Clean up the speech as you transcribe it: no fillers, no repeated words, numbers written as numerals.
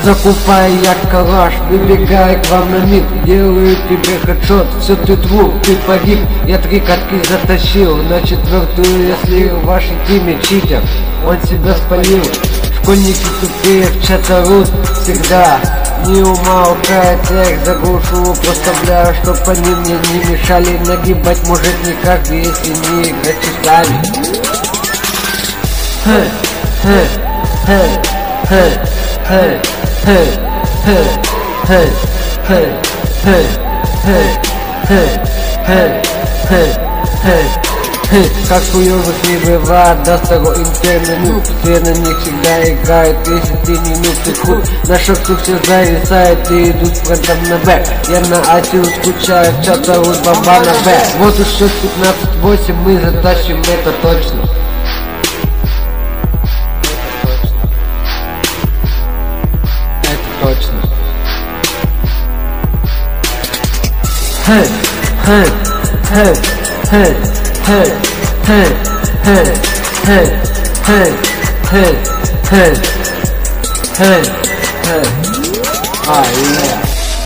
Закупай я калаш, выбегай к вам на миг, делаю тебе хедшот, все ты труп, ты погиб. Я 3 катки затащил, на 4-ю, если в вашей тиме читер, он себя спалил. Школьники тупые в чат орут всегда, не умолкает, я их заглушу, проставляю, чтоб они мне не мешали. Нагибать может не каждый, если не играть часами. Как хуёвых не бывает, до того интернет. Все на них всегда играют, если ты не нуб, ты худ. На шахту все зависает и идут фронтом на Б. Я на Атию скучаю, в чат зовут бомба на Б. Вот уж счет 15-8, мы затащим, это точно. Точно. Ah, yeah.